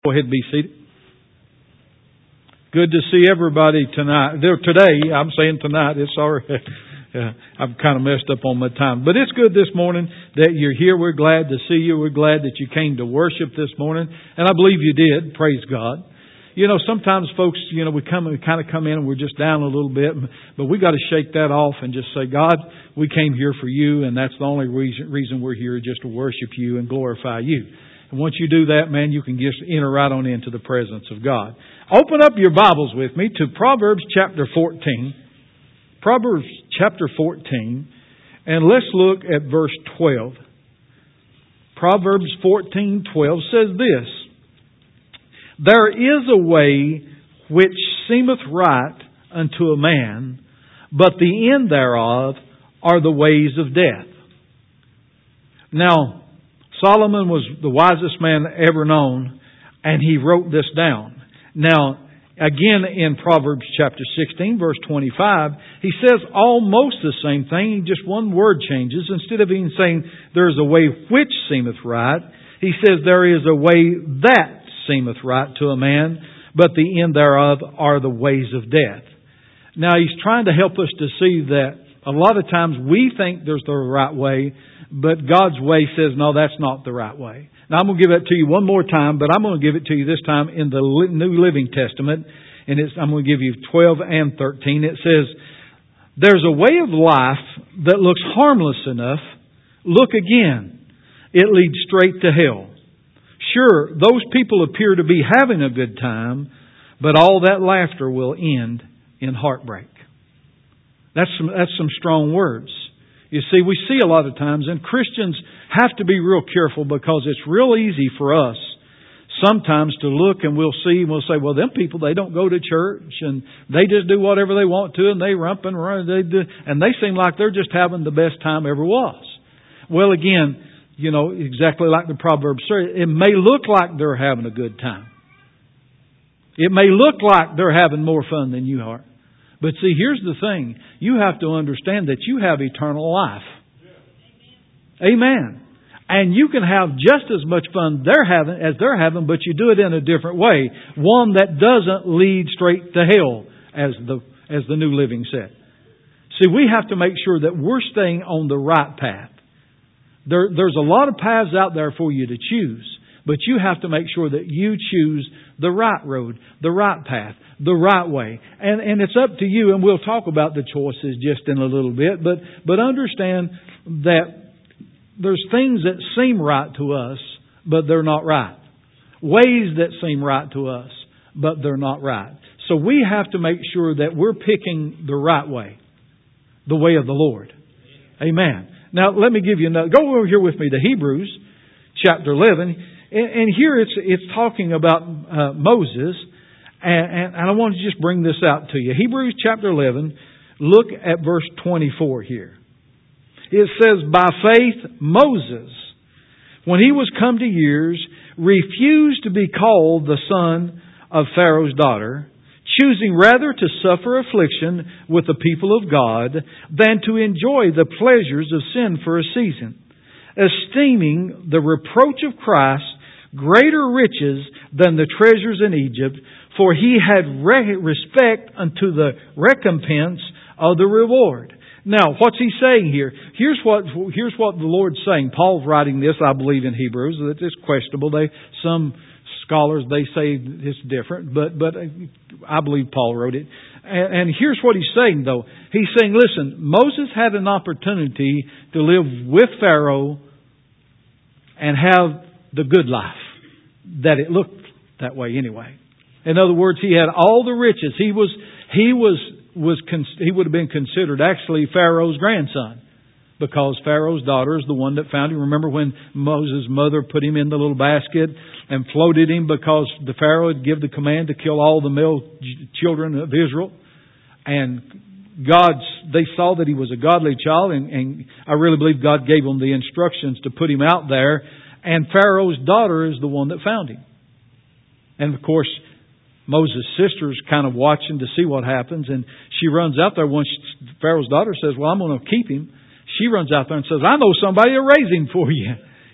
Go ahead and be seated. Good to see everybody tonight. Today, I'm saying tonight. It's sorry. I've kind of messed up on my time. But it's good this morning that you're here. We're glad to see you. We're glad that you came to worship this morning. And I believe you did. Praise God. You know, sometimes folks, we kind of come in and we're just down a little bit. But we got to shake that off and just say, God, we came here for you. And that's the only reason we're here, just to worship you and glorify you. And once you do that, man, you can just enter right on into the presence of God. Open up your Bibles with me to Proverbs chapter 14. Proverbs chapter 14. And let's look at verse 12. Proverbs 14:12 says this: There is a way which seemeth right unto a man, but the end thereof are the ways of death. Now, Solomon was the wisest man ever known, and he wrote this down. Now, again in Proverbs chapter 16, verse 25, he says almost the same thing, just one word changes. Instead of even saying there is a way which seemeth right, he says there is a way that seemeth right to a man, but the end thereof are the ways of death. Now, he's trying to help us to see that a lot of times we think there's the right way, but God's way says, no, that's not the right way. Now, I'm going to give it to you one more time, but I'm going to give it to you this time in the New Living Testament. And I'm going to give you 12 and 13. It says, there's a way of life that looks harmless enough. Look again. It leads straight to hell. Sure, those people appear to be having a good time, but all that laughter will end in heartbreak. That's some strong words. You see, we see a lot of times, and Christians have to be real careful because it's real easy for us sometimes to look and we'll say, well, them people, they don't go to church and they just do whatever they want to and they rump and run and they seem like they're just having the best time ever was. Well, again, exactly like the Proverbs say, it may look like they're having a good time. It may look like they're having more fun than you are. But see, here's the thing. You have to understand that you have eternal life. Amen. And you can have just as much fun as they're having, but you do it in a different way. One that doesn't lead straight to hell, as the New Living said. See, we have to make sure that we're staying on the right path. There's a lot of paths out there for you to choose. But you have to make sure that you choose the right road, the right path, the right way. And it's up to you, and we'll talk about the choices just in a little bit. But understand that there's things that seem right to us, but they're not right. Ways that seem right to us, but they're not right. So we have to make sure that we're picking the right way, the way of the Lord. Amen. Now, let me give you another. Go over here with me to Hebrews chapter 11. And here it's talking about Moses, and I want to just bring this out to you. Hebrews chapter 11, look at verse 24 here. It says, by faith Moses, when he was come to years, refused to be called the son of Pharaoh's daughter, choosing rather to suffer affliction with the people of God than to enjoy the pleasures of sin for a season, esteeming the reproach of Christ greater riches than the treasures in Egypt, for he had respect unto the recompense of the reward. Now, what's he saying here? Here's what the Lord's saying. Paul's writing this, I believe, in Hebrews. It's questionable. Some scholars, they say it's different, but I believe Paul wrote it. And here's what he's saying, though. He's saying, listen, Moses had an opportunity to live with Pharaoh and have the good life. That it looked that way anyway. In other words, he had all the riches. He would have been considered actually Pharaoh's grandson, because Pharaoh's daughter is the one that found him. Remember when Moses' mother put him in the little basket and floated him because the Pharaoh had given the command to kill all the male children of Israel? And they saw that he was a godly child, and I really believe God gave them the instructions to put him out there. And Pharaoh's daughter is the one that found him. And of course, Moses' sister's kind of watching to see what happens. And she runs out there once Pharaoh's daughter says, well, I'm going to keep him. She runs out there and says, I know somebody to raise him for you.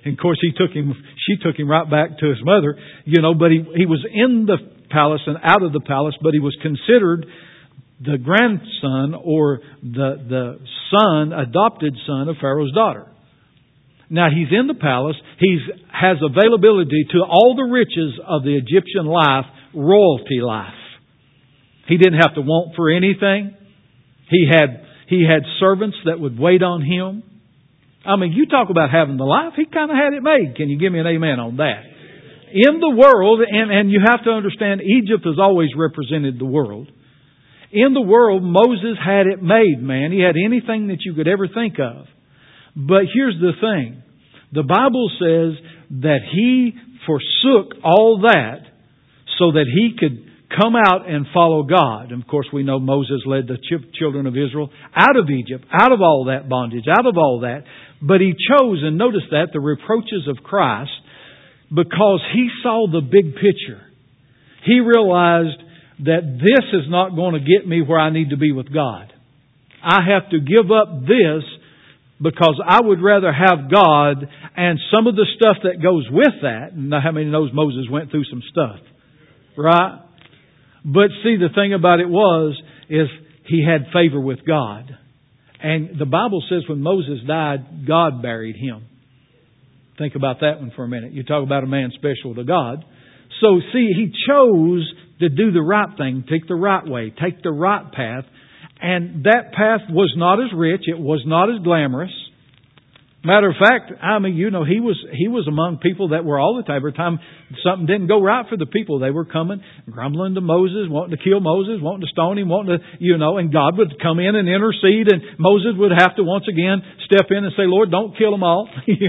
And of course, she took him right back to his mother, but he was in the palace and out of the palace, but he was considered the grandson or the adopted son of Pharaoh's daughter. Now he's in the palace. He has availability to all the riches of the Egyptian life, royalty life. He didn't have to want for anything. He had servants that would wait on him. I mean, you talk about having the life. He kind of had it made. Can you give me an amen on that? In the world, and you have to understand, Egypt has always represented the world. In the world, Moses had it made, man. He had anything that you could ever think of. But here's the thing. The Bible says that he forsook all that so that he could come out and follow God. And of course, we know Moses led the children of Israel out of Egypt, out of all that bondage, out of all that. But he chose, and notice that, the reproaches of Christ, because he saw the big picture. He realized that this is not going to get me where I need to be with God. I have to give up this because I would rather have God and some of the stuff that goes with that. And how many knows Moses went through some stuff? Right? But see, the thing about it is he had favor with God. And the Bible says when Moses died, God buried him. Think about that one for a minute. You talk about a man special to God. So see, he chose to do the right thing, take the right way, take the right path. And that path was not as rich. It was not as glamorous. Matter of fact, he was among people that were all the time. Every time something didn't go right for the people, they were coming, grumbling to Moses, wanting to kill Moses, wanting to stone him, wanting to, and God would come in and intercede, and Moses would have to once again step in and say, Lord, don't kill them all,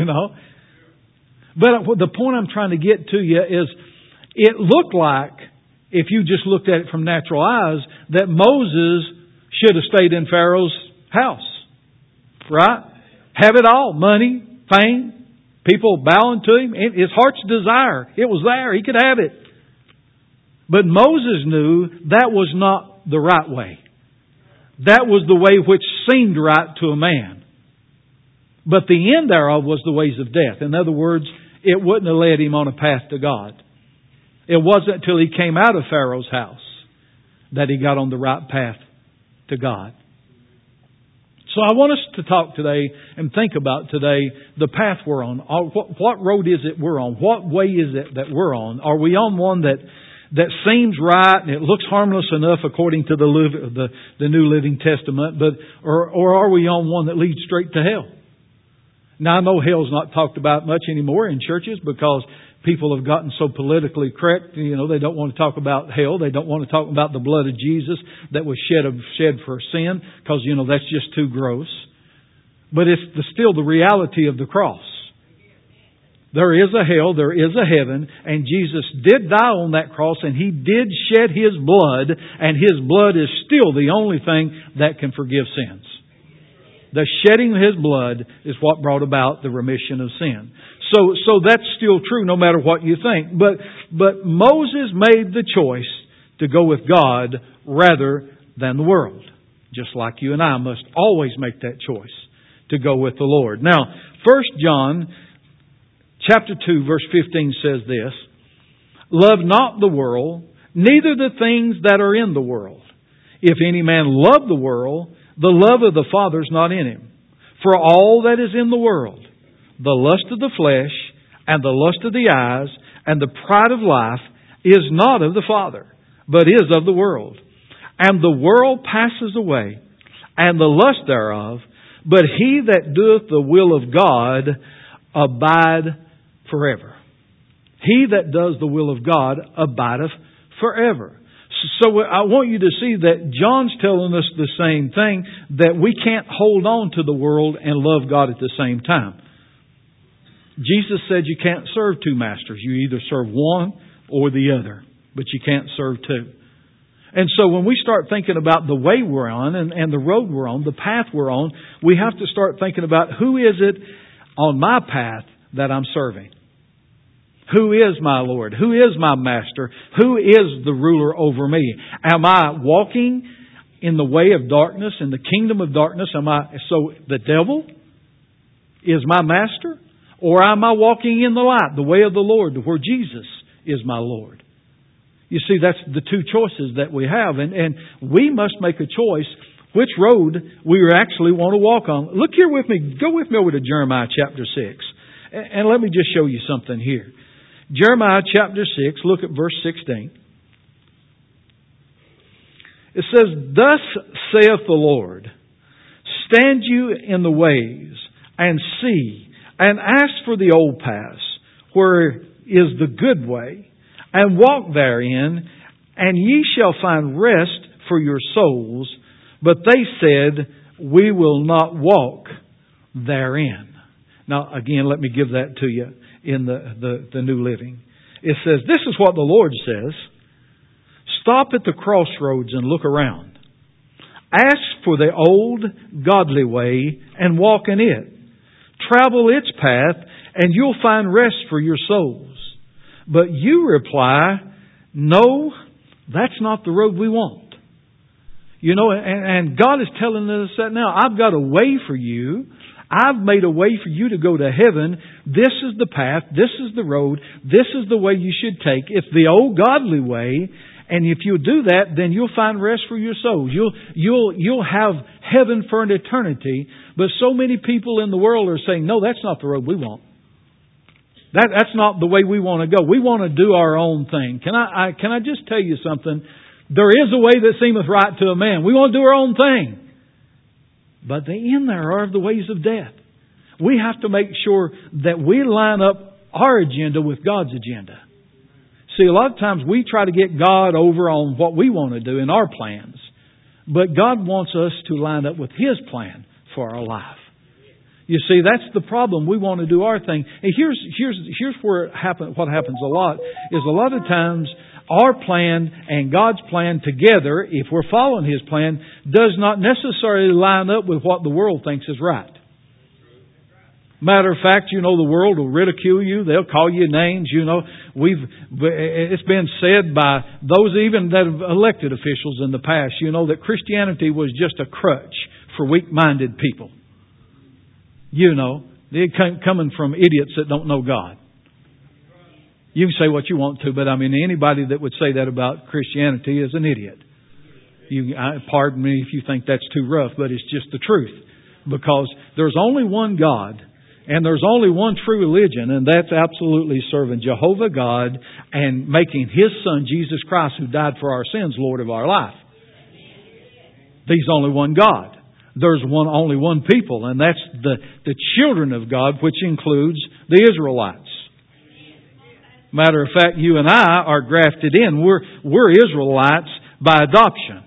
But the point I'm trying to get to you is, it looked like, if you just looked at it from natural eyes, that Moses should have stayed in Pharaoh's house. Right? Have it all. Money, fame, people bowing to him. His heart's desire. It was there. He could have it. But Moses knew that was not the right way. That was the way which seemed right to a man. But the end thereof was the ways of death. In other words, it wouldn't have led him on a path to God. It wasn't until he came out of Pharaoh's house that he got on the right path to God. So I want us to talk today and think about today the path we're on. What road is it we're on? What way is it that we're on? Are we on one that seems right and it looks harmless enough according to the New Living Testament, or are we on one that leads straight to hell? Now I know hell's not talked about much anymore in churches because people have gotten so politically correct. They don't want to talk about hell. They don't want to talk about the blood of Jesus that was shed for sin because, that's just too gross. But it's still the reality of the cross. There is a hell, there is a heaven, and Jesus did die on that cross and He did shed His blood, and His blood is still the only thing that can forgive sins. The shedding of His blood is what brought about the remission of sin. So that's still true no matter what you think. But Moses made the choice to go with God rather than the world. Just like you and I must always make that choice to go with the Lord. Now, 1 John chapter 2 verse 15 says this, Love not the world, neither the things that are in the world. If any man love the world, the love of the Father is not in him. For all that is in the world, the lust of the flesh, and the lust of the eyes, and the pride of life, is not of the Father, but is of the world. And the world passes away, and the lust thereof, but he that doeth the will of God abide forever. He that does the will of God abideth forever. So I want you to see that John's telling us the same thing, that we can't hold on to the world and love God at the same time. Jesus said you can't serve two masters. You either serve one or the other, but you can't serve two. And so when we start thinking about the way we're on and the road we're on, the path we're on, we have to start thinking about who is it on my path that I'm serving. Who is my Lord? Who is my Master? Who is the ruler over me? Am I walking in the way of darkness, in the kingdom of darkness? So the devil is my master? Or am I walking in the light, the way of the Lord, where Jesus is my Lord? You see, that's the two choices that we have. And we must make a choice which road we actually want to walk on. Look here with me. Go with me over to Jeremiah chapter 6. And let me just show you something here. Jeremiah chapter 6, look at verse 16. It says, "Thus saith the Lord, stand you in the ways, and see, and ask for the old paths, where is the good way, and walk therein, and ye shall find rest for your souls. But they said, we will not walk therein." Now, again, let me give that to you in the New Living. It says, this is what the Lord says. Stop at the crossroads and look around. Ask for the old godly way and walk in it. Travel its path and you'll find rest for your souls. But you reply, no, that's not the road we want. You know, and God is telling us that now. I've got a way for you. I've made a way for you to go to heaven. This is the path. This is the road. This is the way you should take. It's the old godly way. And if you do that, then you'll find rest for your souls. You'll have heaven for an eternity. But so many people in the world are saying, no, that's not the road we want. That's not the way we want to go. We want to do our own thing. Can I just tell you something? There is a way that seemeth right to a man. We want to do our own thing. But the end there are the ways of death. We have to make sure that we line up our agenda with God's agenda. See, a lot of times we try to get God over on what we want to do in our plans. But God wants us to line up with His plan for our life. You see, that's the problem. We want to do our thing. And here's where what happens a lot is a lot of times our plan and God's plan together, if we're following His plan, does not necessarily line up with what the world thinks is right. Matter of fact, you know, the world will ridicule you. They'll call you names. You know, it's been said by those even that have elected officials in the past, you know, that Christianity was just a crutch for weak-minded people. You know, they're coming from idiots that don't know God. You can say what you want to, but I mean, anybody that would say that about Christianity is an idiot. Pardon me if you think that's too rough, but it's just the truth. Because there's only one God, and there's only one true religion, and that's absolutely serving Jehovah God and making His Son, Jesus Christ, who died for our sins, Lord of our life. There's only one God. There's only one people, and that's the children of God, which includes the Israelites. Matter of fact, you and I are grafted in. We're Israelites by adoption.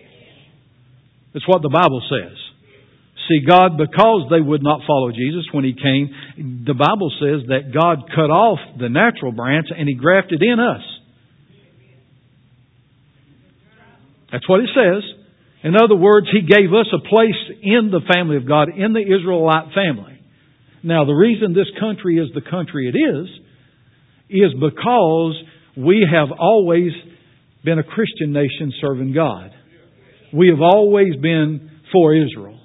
That's what the Bible says. See, God, because they would not follow Jesus when He came, the Bible says that God cut off the natural branch and He grafted in us. That's what it says. In other words, He gave us a place in the family of God, in the Israelite family. Now, the reason this country is the country it is because we have always been a Christian nation serving God. We have always been for Israel.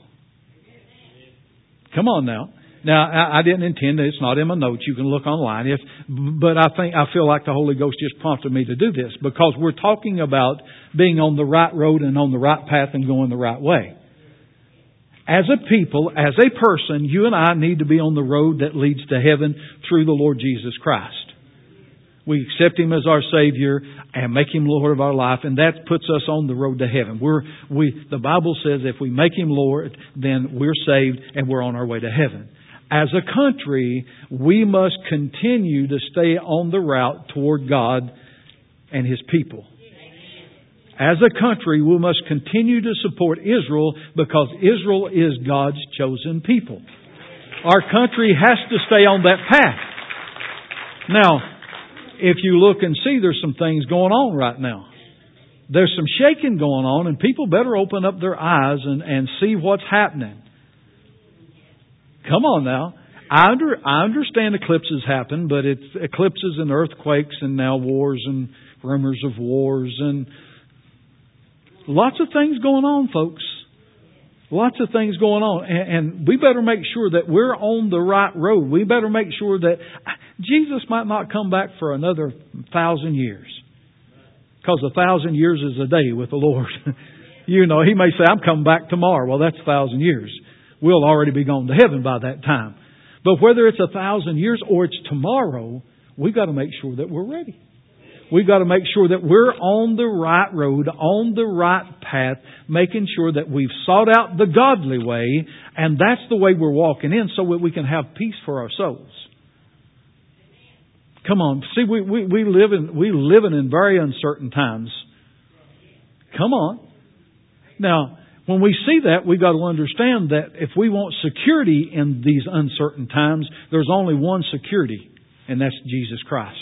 Come on now. Now, I didn't intend it. It's not in my notes. You can look online. But I feel like the Holy Ghost just prompted me to do this because we're talking about being on the right road and on the right path and going the right way. As a people, as a person, you and I need to be on the road that leads to heaven through the Lord Jesus Christ. We accept Him as our Savior and make Him Lord of our life, and that puts us on the road to heaven. The Bible says if we make Him Lord, then we're saved and we're on our way to heaven. As a country, we must continue to stay on the route toward God and His people. As a country, we must continue to support Israel because Israel is God's chosen people. Our country has to stay on that path. Now, if you look and see, there's some things going on right now. There's some shaking going on, and people better open up their eyes and see what's happening. Come on now. I understand eclipses happen, but it's eclipses and earthquakes and now wars and rumors of wars and lots of things going on, folks. Lots of things going on. And we better make sure that we're on the right road. We better make sure that Jesus might not come back for another 1,000 years. Because 1,000 years is a day with the Lord. You know, He may say, I'm coming back tomorrow. Well, that's 1,000 years. We'll already be gone to heaven by that time. But whether it's 1,000 years or it's tomorrow, we've got to make sure that we're ready. We've got to make sure that we're on the right road, on the right path, making sure that we've sought out the godly way, and that's the way we're walking in so that we can have peace for our souls. Come on. See, we living in very uncertain times. Come on. Now, when we see that, we've got to understand that if we want security in these uncertain times, there's only one security, and that's Jesus Christ.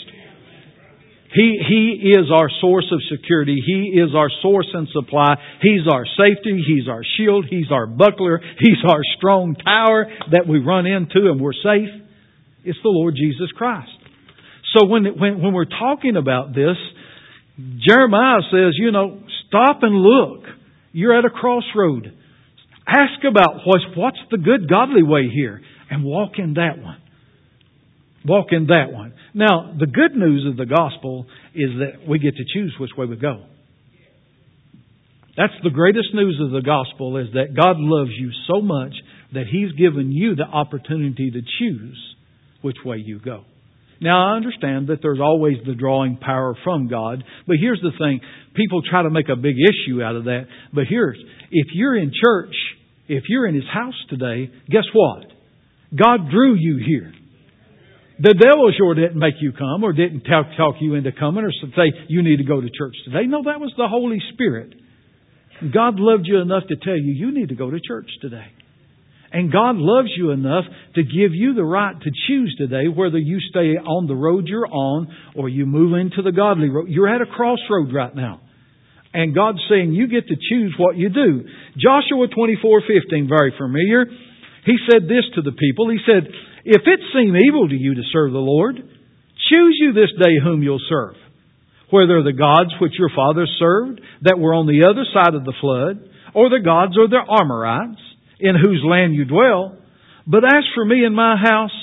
He is our source of security. He is our source and supply. He's our safety. He's our shield. He's our buckler. He's our strong tower that we run into and we're safe. It's the Lord Jesus Christ. So when we're talking about this, Jeremiah says, stop and look. You're at a crossroad. Ask about what's the good godly way here and walk in that one. Walk in that one. Now, the good news of the gospel is that we get to choose which way we go. That's the greatest news of the gospel, is that God loves you so much that He's given you the opportunity to choose which way you go. Now, I understand that there's always the drawing power from God, but here's the thing. People try to make a big issue out of that. But if you're in church, if you're in His house today, guess what? God drew you here. The devil sure didn't make you come or didn't talk you into coming or say you need to go to church today. No, that was the Holy Spirit. God loved you enough to tell you need to go to church today. And God loves you enough to give you the right to choose today whether you stay on the road you're on or you move into the godly road. You're at a crossroad right now. And God's saying you get to choose what you do. Joshua 24:15, very familiar. He said this to the people. He said, if it seem evil to you to serve the Lord, choose you this day whom you'll serve. Whether the gods which your fathers served that were on the other side of the flood, or the gods or the Amorites, in whose land you dwell. But as for me and my house,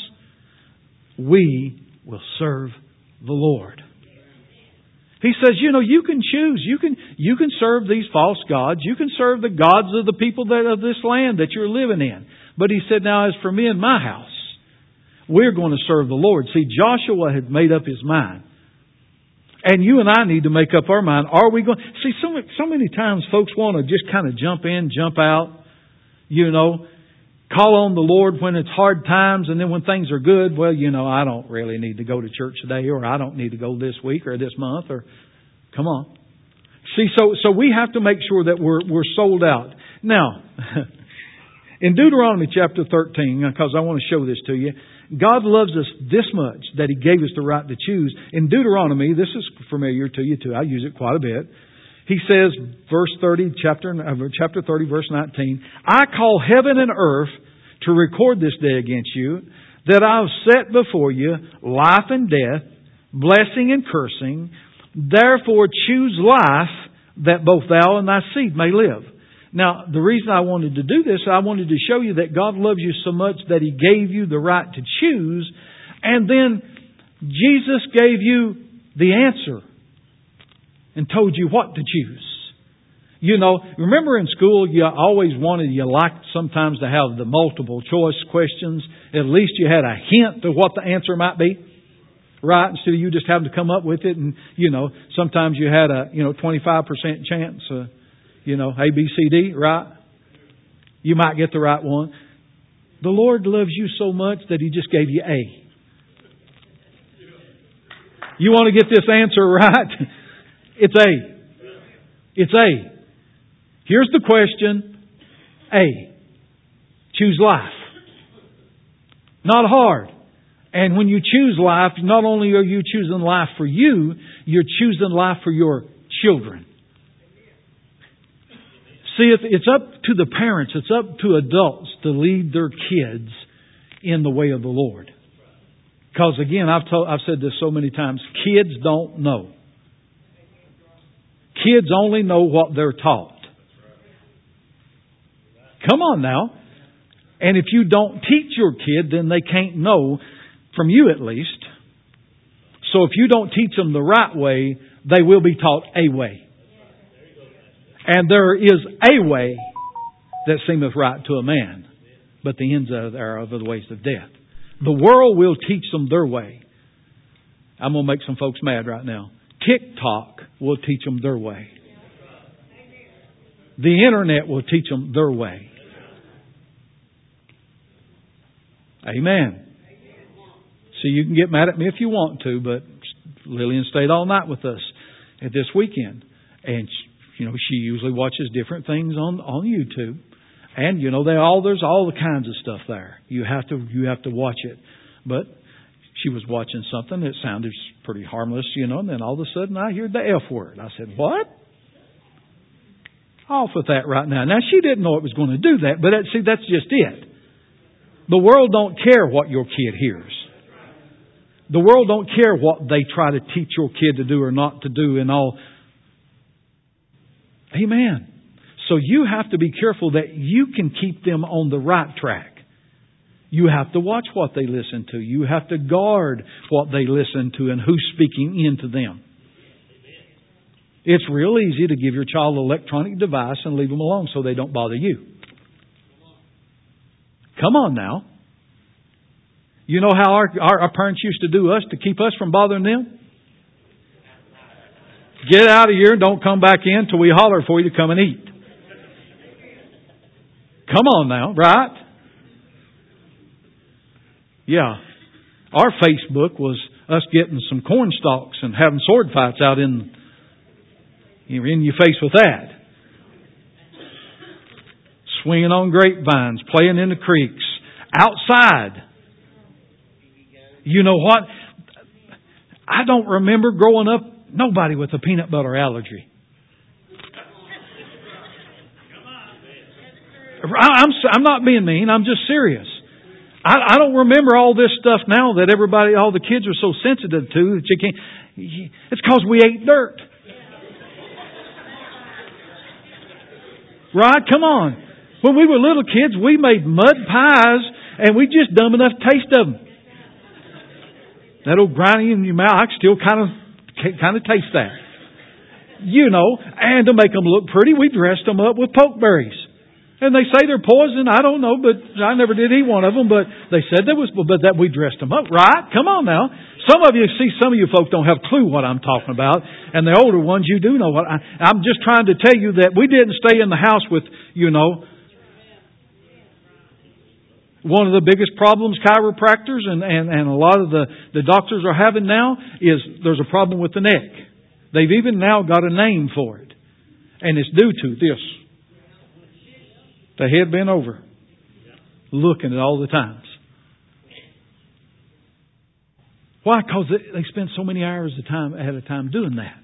we will serve the Lord. He says, you can choose. You can serve these false gods. You can serve the gods of the people of this land that you're living in. But He said, now as for me and my house, we're going to serve the Lord. See, Joshua had made up his mind. And you and I need to make up our mind. Are we going... See, so many times folks want to just kind of jump in, jump out, call on the Lord when it's hard times, and then when things are good, well, I don't really need to go to church today, or I don't need to go this week or this month, or come on. See, so we have to make sure that we're sold out. Now, in Deuteronomy chapter 13, because I want to show this to you, God loves us this much that He gave us the right to choose. In Deuteronomy, this is familiar to you too. I use it quite a bit. He says, verse 30, chapter 30, verse 19, I call heaven and earth to record this day against you, that I have set before you life and death, blessing and cursing. Therefore choose life, that both thou and thy seed may live. Now, the reason I wanted to do this, I wanted to show you that God loves you so much that He gave you the right to choose, and then Jesus gave you the answer and told you what to choose. Remember in school, you liked sometimes to have the multiple choice questions. At least you had a hint of what the answer might be. Right? Instead of you just having to come up with it. And, sometimes you had a, 25% chance, A, B, C, D, right? You might get the right one. The Lord loves you so much that He just gave you A. You want to get this answer right? It's A. It's A. Here's the question. A. Choose life. Not hard. And when you choose life, not only are you choosing life for you, you're choosing life for your children. See, it's up to the parents, it's up to adults to lead their kids in the way of the Lord. Because again, I've said this so many times, kids don't know. Kids only know what they're taught. Come on now. And if you don't teach your kid, then they can't know, from you at least. So if you don't teach them the right way, they will be taught a way. And there is a way that seemeth right to a man, but the ends thereof are the ways of death. The world will teach them their way. I'm going to make some folks mad right now. TikTok will teach them their way. The internet will teach them their way. Amen. See, you can get mad at me if you want to, but Lillian stayed all night with us at this weekend. And, she usually watches different things on YouTube. And, there's all the kinds of stuff there. You have to watch it. But she was watching something that sounded pretty harmless, and then all of a sudden I heard the F word. I said, what? Off with that right now. Now, she didn't know it was going to do that, but that's just it. The world don't care what your kid hears. The world don't care what they try to teach your kid to do or not to do and all. Amen. So you have to be careful that you can keep them on the right track. You have to watch what they listen to. You have to guard what they listen to and who's speaking into them. It's real easy to give your child an electronic device and leave them alone so they don't bother you. Come on now. You know how our parents used to do us to keep us from bothering them? Get out of here and don't come back in till we holler for you to come and eat. Come on now, right? Yeah. Our Facebook was us getting some corn stalks and having sword fights out in your face with that. Swinging on grapevines, playing in the creeks, outside. You know what? I don't remember growing up nobody with a peanut butter allergy. I'm not being mean. I'm just serious. I don't remember all this stuff now that all the kids are so sensitive to that you can't. It's because we ate dirt. Right? Come on. When we were little kids, we made mud pies and we just dumb enough taste of them. That old grinding in your mouth, I can still kind of taste that. And to make them look pretty, we dressed them up with pokeberries. And they say they're poison. I don't know, but I never did eat one of them. But they said that we dressed them up, right? Come on now. Some of you folks don't have a clue what I'm talking about, and the older ones, you do know what I'm just trying to tell you that we didn't stay in the house with, One of the biggest problems chiropractors and a lot of the doctors are having now is there's a problem with the neck. They've even now got a name for it, and it's due to this. The head bent over, looking at all the times. Why? Because they spend so many hours at a time doing that.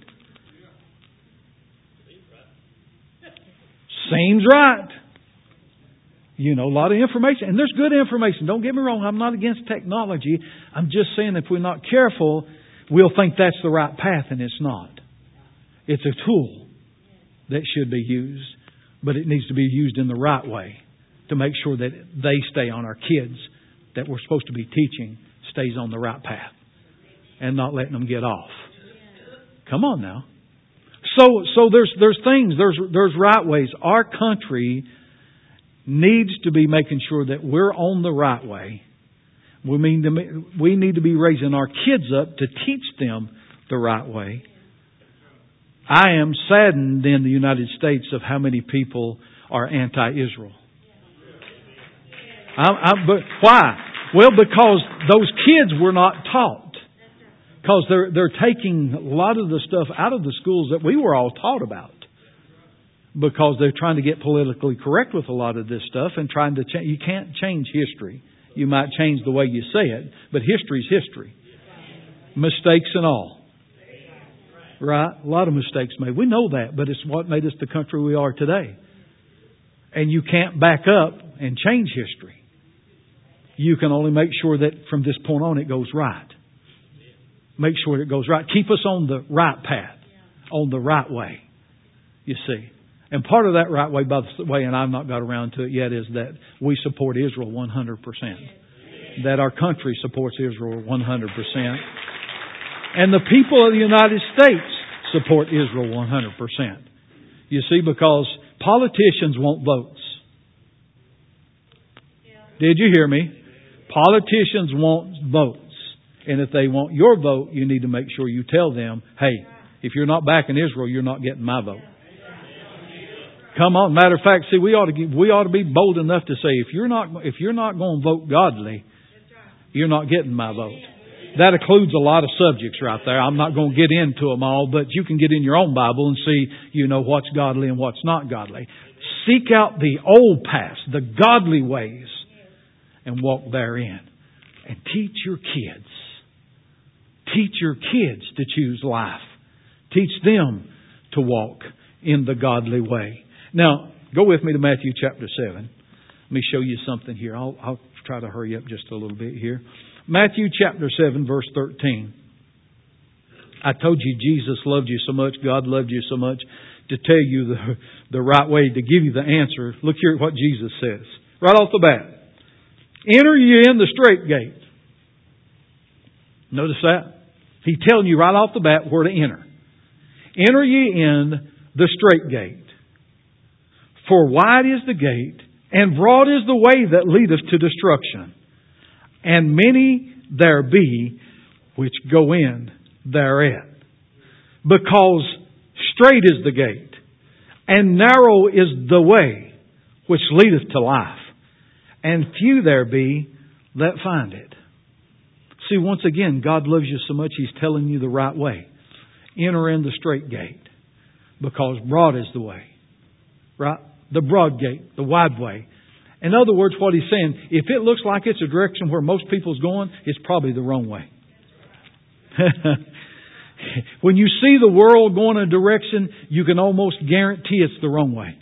Seems right. A lot of information. And there's good information. Don't get me wrong. I'm not against technology. I'm just saying if we're not careful, we'll think that's the right path, and it's not. It's a tool that should be used. But it needs to be used in the right way to make sure that they stay on our kids that we're supposed to be teaching stays on the right path and not letting them get off. Come on now. So there's things, there's right ways. Our country needs to be making sure that we're on the right way. We need to be raising our kids up to teach them the right way. I am saddened in the United States of how many people are anti-Israel. But why? Well, because those kids were not taught. Because they're taking a lot of the stuff out of the schools that we were all taught about. Because they're trying to get politically correct with a lot of this stuff and trying to change. You can't change history. You might change the way you say it, but history's history. Mistakes and all. Right? A lot of mistakes made. We know that, but it's what made us the country we are today. And you can't back up and change history. You can only make sure that from this point on it goes right. Make sure it goes right. Keep us on the right path, on the right way. You see. And part of that right way, by the way, and I've not got around to it yet, is that we support Israel 100%. That our country supports Israel 100%. And the people of the United States support Israel 100%. You see, because politicians want votes. Did you hear me? Politicians want votes. And if they want your vote, you need to make sure you tell them, hey, if you're not backing Israel, you're not getting my vote. Come on. Matter of fact, see, we ought to be bold enough to say, if you're not going to vote godly, you're not getting my vote. That includes a lot of subjects right there. I'm not going to get into them all, but you can get in your own Bible and see, what's godly and what's not godly. Seek out the old paths, the godly ways, and walk therein. And teach your kids. Teach your kids to choose life. Teach them to walk in the godly way. Now, go with me to Matthew chapter 7. Let me show you something here. I'll try to hurry up just a little bit here. Matthew chapter 7, verse 13. I told you Jesus loved you so much, God loved you so much, to tell you the right way, to give you the answer. Look here at what Jesus says. Right off the bat. Enter ye in the straight gate. Notice that? He's telling you right off the bat where to enter. Enter ye in the straight gate. For wide is the gate, and broad is the way that leadeth to destruction. And many there be which go in thereat. Because straight is the gate, and narrow is the way which leadeth to life. And few there be that find it. See, once again, God loves you so much, He's telling you the right way. Enter in the straight gate. Because broad is the way. Right? The broad gate, the wide way. In other words, what He's saying, if it looks like it's a direction where most people's going, it's probably the wrong way. When you see the world going a direction, you can almost guarantee it's the wrong way.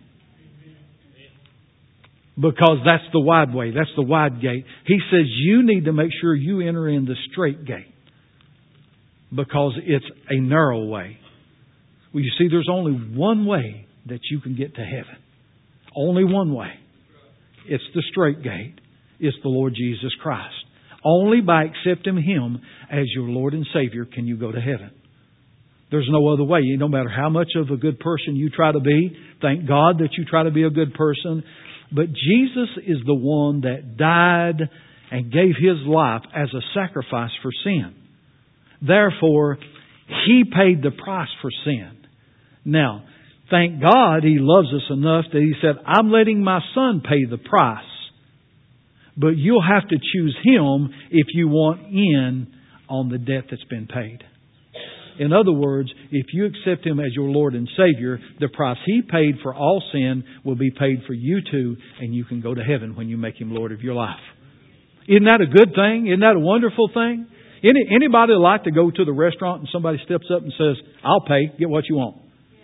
Because that's the wide way. That's the wide gate. He says you need to make sure you enter in the straight gate. Because it's a narrow way. Well, you see, there's only one way that you can get to heaven. Only one way. It's the straight gate. It's the Lord Jesus Christ. Only by accepting Him as your Lord and Savior can you go to heaven. There's no other way. No matter how much of a good person you try to be, thank God that you try to be a good person. But Jesus is the one that died and gave His life as a sacrifice for sin. Therefore, He paid the price for sin. Now, thank God He loves us enough that He said, I'm letting my Son pay the price. But you'll have to choose Him if you want in on the debt that's been paid. In other words, if you accept Him as your Lord and Savior, the price He paid for all sin will be paid for you too, and you can go to heaven when you make Him Lord of your life. Isn't that a good thing? Isn't that a wonderful thing? Anybody like to go to the restaurant and somebody steps up and says, I'll pay, get what you want?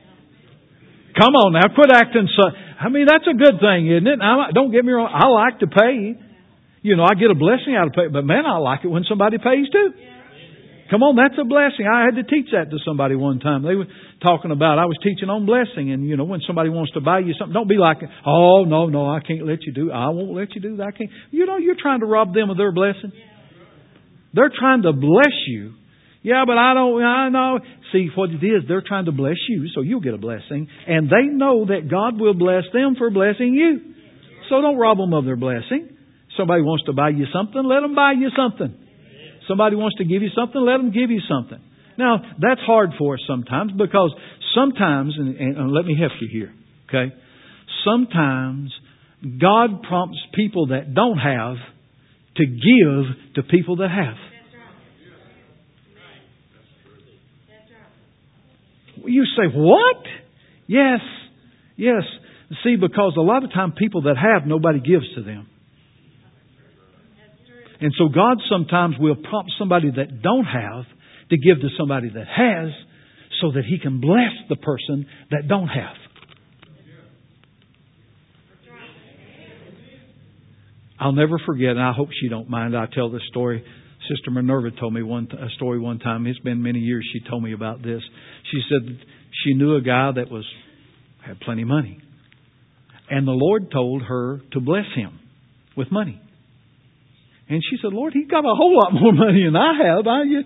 Come on now, quit acting so... that's a good thing, isn't it? Don't get me wrong, I like to pay. I get a blessing out of pay, but man, I like it when somebody pays too. Come on, that's a blessing. I had to teach that to somebody one time. They were talking about, I was teaching on blessing, and when somebody wants to buy you something, don't be like, oh, no, I can't let you do, I won't let you do that. I can't. You're trying to rob them of their blessing. They're trying to bless you. Yeah, but I know. See, what it is, they're trying to bless you, so you'll get a blessing. And they know that God will bless them for blessing you. So don't rob them of their blessing. Somebody wants to buy you something, let them buy you something. Somebody wants to give you something, let them give you something. Now, that's hard for us sometimes because sometimes, and let me help you here, okay? Sometimes God prompts people that don't have to give to people that have. You say, what? Yes. See, because a lot of time people that have, nobody gives to them. And so God sometimes will prompt somebody that don't have to give to somebody that has so that He can bless the person that don't have. I'll never forget, and I hope she don't mind, I tell this story. Sister Minerva told me a story one time. It's been many years she told me about this. She said she knew a guy that had plenty of money. And the Lord told her to bless him with money. And she said, Lord, he's got a whole lot more money than I have.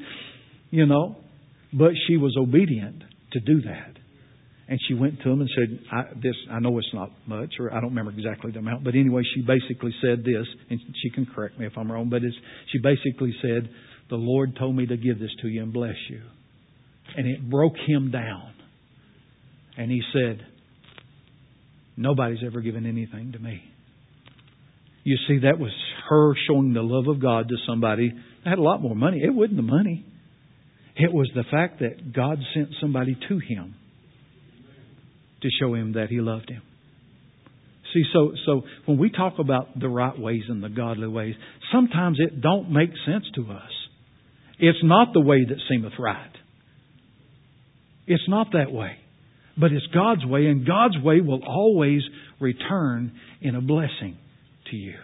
But she was obedient to do that. And she went to him and said, I know it's not much, or I don't remember exactly the amount. But anyway, she basically said this, and she can correct me if I'm wrong, but she basically said, the Lord told me to give this to you and bless you. And it broke him down. And he said, nobody's ever given anything to me. You see, that was her showing the love of God to somebody that had a lot more money. It wasn't the money. It was the fact that God sent somebody to him to show him that he loved him. See, so when we talk about the right ways and the godly ways, sometimes it don't make sense to us. It's not the way that seemeth right. It's not that way. But it's God's way, and God's way will always return in a blessing to you.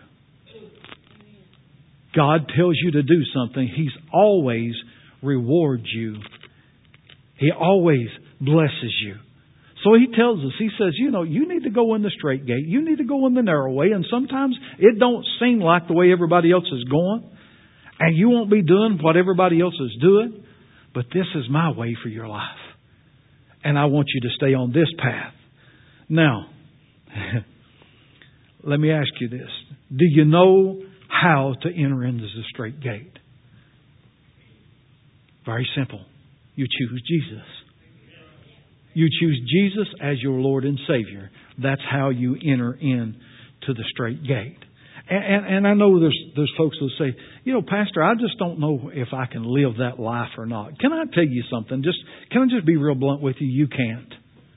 God tells you to do something, He's always rewards you. He always blesses you. So He tells us, He says, you need to go in the straight gate. You need to go in the narrow way. And sometimes it don't seem like the way everybody else is going. And you won't be doing what everybody else is doing. But this is my way for your life. And I want you to stay on this path. Now, let me ask you this. Do you know how to enter into the straight gate? Very simple. You choose Jesus. You choose Jesus as your Lord and Savior. That's how you enter into the straight gate. And I know there's folks who say, Pastor, I just don't know if I can live that life or not. Can I tell you something? Can I just be real blunt with you? You can't.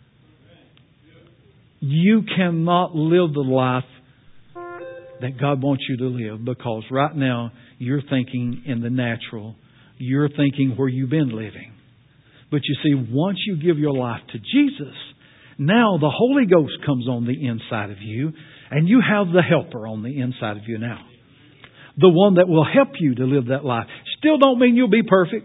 You cannot live the life that God wants you to live, because right now you're thinking in the natural. You're thinking where you've been living. But you see, once you give your life to Jesus, now the Holy Ghost comes on the inside of you, and you have the Helper on the inside of you now. The one that will help you to live that life. Still don't mean you'll be perfect.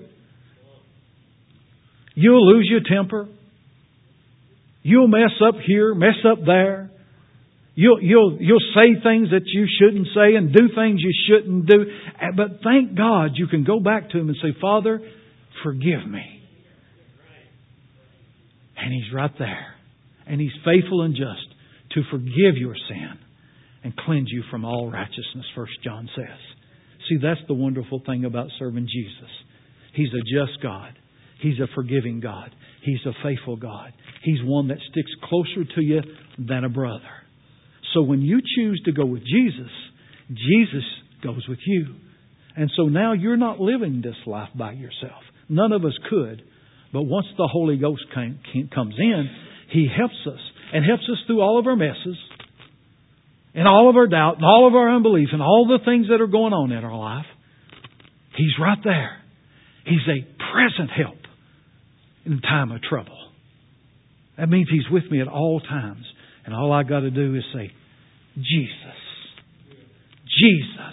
You'll lose your temper. You'll mess up here, mess up there. You'll say things that you shouldn't say and do things you shouldn't do. But thank God you can go back to Him and say, Father, forgive me. And He's right there. And He's faithful and just to forgive your sin and cleanse you from all righteousness, 1 John says. See, that's the wonderful thing about serving Jesus. He's a just God. He's a forgiving God. He's a faithful God. He's one that sticks closer to you than a brother. So when you choose to go with Jesus, Jesus goes with you. And so now you're not living this life by yourself. None of us could. But once the Holy Ghost comes in, He helps us. And helps us through all of our messes. And all of our doubt. And all of our unbelief. And all the things that are going on in our life. He's right there. He's a present help in time of trouble. That means He's with me at all times. And all I got to do is say, Jesus. Jesus.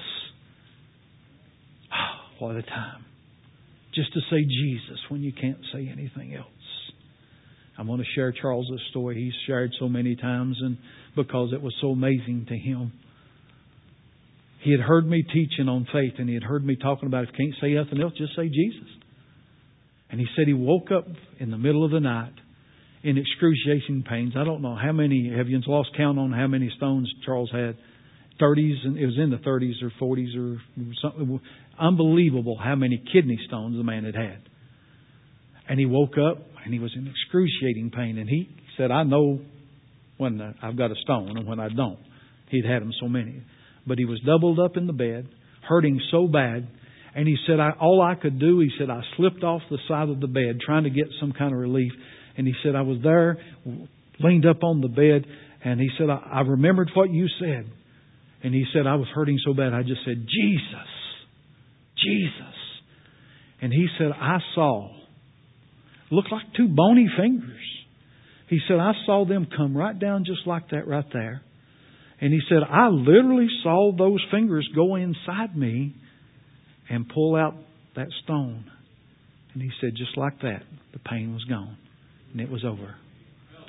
Oh, what a time. Just to say Jesus when you can't say anything else. I'm going to share Charles' story. He's shared so many times, and because it was so amazing to him. He had heard me teaching on faith, and he had heard me talking about if you can't say nothing else, just say Jesus. And he said he woke up in the middle of the night in excruciating pains. I don't know how many, have you lost count on how many stones Charles had? 30s, and it was in the 30s or 40s or something. Unbelievable how many kidney stones the man had had. And he woke up and he was in excruciating pain. And he said, I know when I've got a stone and when I don't. He'd had them so many. But he was doubled up in the bed, hurting so bad. And he said, all I could do, he said, I slipped off the side of the bed trying to get some kind of relief. And he said, I was there, leaned up on the bed. And he said, I remembered what you said. And he said, I was hurting so bad. I just said, Jesus. Jesus. And he said, I saw, looked like two bony fingers. He said, I saw them come right down just like that right there. And he said, I literally saw those fingers go inside me and pull out that stone. And he said, just like that, the pain was gone. And it was over.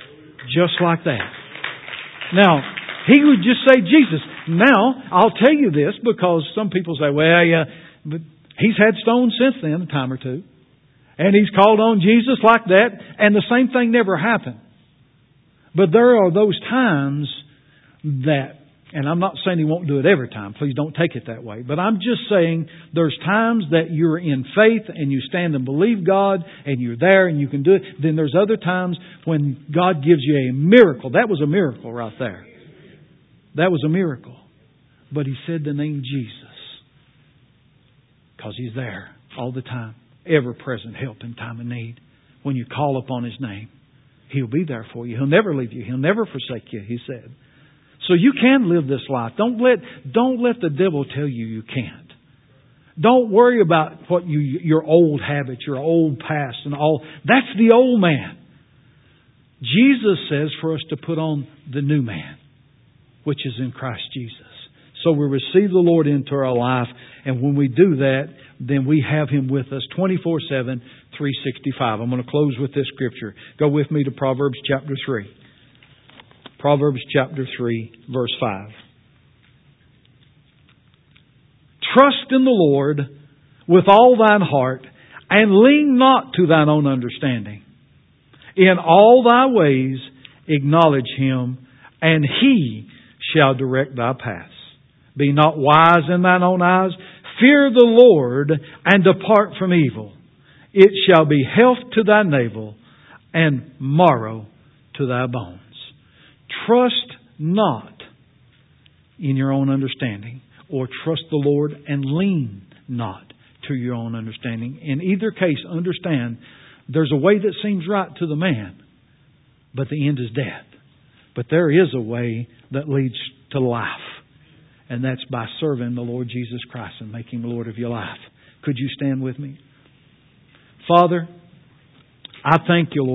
Just like that. Now, he would just say Jesus. Now, I'll tell you this because some people say, well, yeah, but he's had stones since then, a time or two. And he's called on Jesus like that, and the same thing never happened. But there are those times that, and I'm not saying He won't do it every time. Please don't take it that way. But I'm just saying there's times that you're in faith and you stand and believe God and you're there and you can do it. Then there's other times when God gives you a miracle. That was a miracle right there. That was a miracle. But He said the name Jesus because He's there all the time. Ever-present help in time of need. When you call upon His name, He'll be there for you. He'll never leave you. He'll never forsake you, He said. So you can live this life. Don't let the devil tell you can't. Don't worry about what your old habits, your old past and all. That's the old man. Jesus says for us to put on the new man, which is in Christ Jesus. So we receive the Lord into our life, and when we do that, then we have Him with us 24/7, 365. I'm going to close with this scripture. Go with me to Proverbs chapter 3. Proverbs chapter 3, verse 5. Trust in the Lord with all thine heart, and lean not to thine own understanding. In all thy ways acknowledge Him, and He shall direct thy paths. Be not wise in thine own eyes. Fear the Lord, and depart from evil. It shall be health to thy navel, and marrow to thy bones. Trust not in your own understanding, or trust the Lord and lean not to your own understanding. In either case, understand there's a way that seems right to the man, but the end is death. But there is a way that leads to life, and that's by serving the Lord Jesus Christ and making Him the Lord of your life. Could you stand with me? Father, I thank You, Lord.